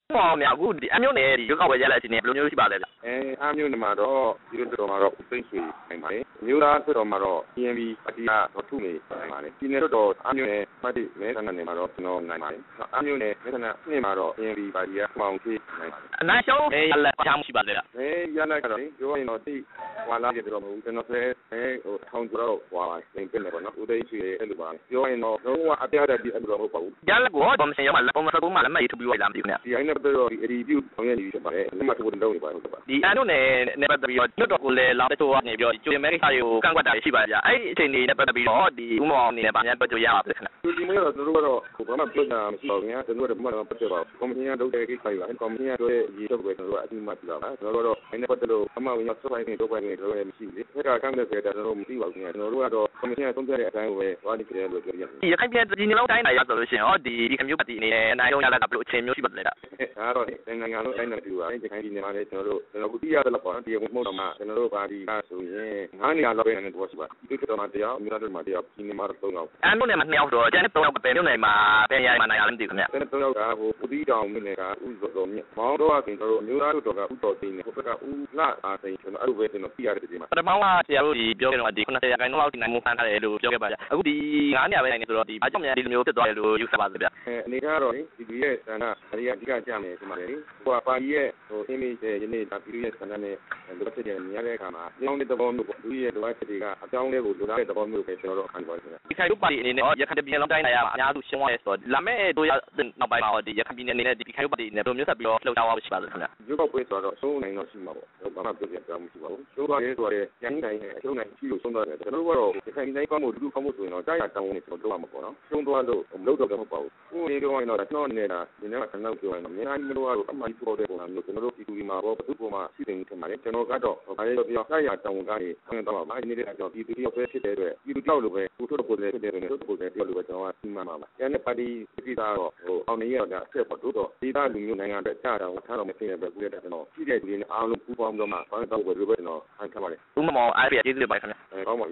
哦，苗股的，俺有呢，有搞过下来今年不牛去吧来了。 啱မျိုးနေမှာတော့ဒီလိုတော်မှာတော့သိဆွေနိုင်ပါလေမျိုးသားဆိုတော့မှာတော့ PNB ပါတီကတော့ထုနေနိုင်ပါလေဒီနေ့တော့အမျိုးနဲ့ပါတီမဲဆန္ဒနယ်မှာတော့ကျွန်တော်နိုင်ပါလေအမျိုးနဲ့မဲဆန္ဒနှစ်မှာတော့ PNB ပါတီကပေါင်းသေးနိုင်ပါလေအနာရှောင်းရလက်ချမ်းရှိပါလေလားရလိုက်ကတော့ပြောရင်တော့ဒီဟွာလာကြတော့မဟုတ်ကျွန်တော်လည်းဟိုထောင်ကျော်ဟွာသင်ပြနေပေါ့နော်ဦးသိရှိအဲ့လိုပါပြောရင်တော့လုံးဝအပြတ်တဲ့ဒီအဲ့လိုမဟုတ်ပါဘူးရလက်ကိုဘာမစင်ရမလားပုံစံပုံမှန်လည်းမရထပြီးလာမသိဘူးခင်ဗျဒီအဲ့နဲ့ပတ်သက်တော့ဒီ review ဆောင်ရွက်နေပြီဖြစ်ပါတယ်လက်မှတ်ထိုးတင်တော့နေပါဟုတ်ပါဒီအဲ့တို့နဲ့ပတ်သက်ပြီးတော့ကျွတ်တော်ကိုလည်းလာတဲ့ဆိုကနေပြီးတော့ကျွေမဲကိစ္စတွေကိုကန့်ကွက်တာရှိပါကြအဲ့ဒီအချိန်တွေနဲ့ပတ်သက်ပြီးတော့ဒီဥမအောင်အနေနဲ့ဗာများပတ်ကြရပါပြီခင်ဗျဒီမျိုးတော့တို့ကတော့ဘာမှပြောတာမရှိပါဘူးညာတို့ကတော့ဘာမှပတ်သက်ပါဘူးကော်မရှင်ကလုပ်တဲ့ကိစ္စတွေပါကော်မရှင်ကတို့ရဲ့ရည်တော့ပဲတို့ကအတိမတ်ပြပါကျွန်တော်တို့အဲ့နဲ့ပတ်သက်လို့အမှန်ဝင်ရောက်စပိုင်းနေတော့ပိုင်းနေတို့လည်းမရှိဘူးလေဒါကကန့်တဲ့စေတာတို့မသိပါဘူးညာကျွန်တော်တို့ကတော့ကော်မရှင်ကသုံးသပ်တဲ့အတိုင်းကိုပဲသွားနေကြတယ်လို့ပြောရတယ်ဒီရခိုင်ပြည်ဒီနေ့လောက်တိုင်းနိုင်ရဆိုလို့ရှိရင်ဟောဒီကမျိုးပတ်တီအနေနဲ့အနိုင်ဆုံးရလာတာဘယ်လိုအချိန်မျိုးရှိပါလဲလားဒါတော့နိုင်ငံလုံးတိုင်းနဲ့တူပါဒီခိုင်ဒီနေမှာလည်းကျွန်တော်တို့သိရတယ်လို့ပေါ့နော်ဒီမဟုတ်တော့မှကျွန်တော်တို့ပါဒီကဆိုရင်9နေရာလောက်ပဲနေတော့ရှိပါဒီကတော့မှတရားအများတို့မှတရားဒီနေမှာတော့3ယောက်အဲ့တို့နဲ့မှ2ယောက်တော့ကျန်တဲ့3ယောက်ပဲမြို့နယ်မှာပဲရမှနိုင်ရလည်းမသိဘူးခင်ဗျကျန်တဲ့3ယောက်ကဟိုပူတီတောင်မြို့နယ်ကဥတော်မြမောင်းတော့ကကျွန်တော်တို့အမျိုးသားတို့တော့ကဥတော်သိနေဟိုဘက်ကဥလာအားသိကျွန်တော်အဲ့လိုပဲကျွန်တော်ပြရတဲ့ဒီမှာပထမကဆရာတို့ဒီပြောခဲ့တော့ဒီ90ရာခိုင်နှုန်းလောက်ဒီနိုင်မှုဖန်ထားတယ်လို့ပြောခဲ့ပါကြအခုဒီ9နေရာပဲနိုင်နေဆိုတော့ဒီအကြောင်းများဒီလိုမျိုးဖြစ်သွားတယ်လို့ယူဆပါသေးဗျအနေကတော့ဒီရဲ့ဆန္ဒအရိယာအဓိကကြမယ်ဒီမှာလေဟိုပါရီရဲ့ဟိုအင်းလေးရဲ့ယနေ့ဒါပြည်ရဲ့ဆန္ဒနဲ့လိုဖြစ်တဲ့မြင်ရတဲ့အခါမှာကြောင်းတဲ့သဘောမျိုးပေါ့ဒီရဲ့လိုအပ်ချက်တွေကအကြောင်းလေးကိုလိုလားတဲ့သဘောမျိုးပဲကျွန်တော်တို့ခံပါရတယ်ဒီခိုင်တို့ပါတီအနေနဲ့ရခိုင်ပြည်နယ်လုံးတိုင်းနိုင်ရမှာအများစုရှင်းသွားရဲဆိုတော့လာမဲ့တို့ရနောက်ပိုင်းမှာဒီရခိုင်ပြည်နယ်အနေနဲ့ဒီခိုင်တို့ပါတီအနေနဲ့ဘယ်လိုမျိုးဆက်ပြီးတော့လှုပ်ရှားသွားရှိပါလဲခင်ဗျရုပ်ောက်ပွဲဆိုတော့ဆုံးနိုင်တော့ရှိမှာပေါ့ဘာမှပြောပြပြောင်းမရှိပါဘူးဆုံးသွားရဲဆိုတော့ရန်တိုင်းနဲ့အကျုံးနိုင်ရှိလို့ဆုံးသွားတယ်ကျွန်တော်တို့ကတော့ဒီခိုင်တိုင်းကောင်းမှုလူကောင်းမှုဆိုရင်တော့ကြားရတောင်းနေကျွန်တော်တို့ရမှာပေါ့နော်ဆုံးသွားလို့မလုပ်တော့လည်းမဟုတ်ပါဘူးဦးလေးပြောရင်တော့ကျွန်တော်နေတာဒီနေ့ကကျွန်တော်ပြောရင်တော့မြန်မာပြည်လိုကတော့အမှန်ပေါ်တဲ့ပုံစံမျိုးကျွန်တော်တို့ပြည်သူတွေမှာတော့ဘယ်သူ့ပုံမှာရှိတယ်ထင်ပါတယ်ကျွန်တော်ကတော့ဘာလဲပြောကြားရတောင်းကနေဆင်းတော့ပါနေတဲ့ကြောင့်ပြည်သူတွေပဲဖြစ်တဲ့အတွက်ပြည်သူတောက်လိုပဲကိုထုတ်ကိုလည်းဖြစ်တဲ့အတွက်ထုတ်ကိုလည်းပြောလို့ပဲကျွန်တော်ကစီမံပါပါကျန်တဲ့ပါတီပြည်သားတော့ဟိုအောင်နေရတော့အဆက်ပေါ်တော့ဒေသလူမျိုးနိုင်ငံအတွက်ကြားတော့ထားတော့မဖြစ်တဲ့ပဲကူရတဲ့ကျွန်တော်ရှိတဲ့လူတွေနဲ့အားလုံးပူးပေါင်းတော့မှဘာလို့တော့ဘယ်လိုပဲကျွန်တော်ခံပါတယ်ဥမမောင်အားပြကျေးဇူးတင်ပါတယ်ခင်ဗျကောင်းပါ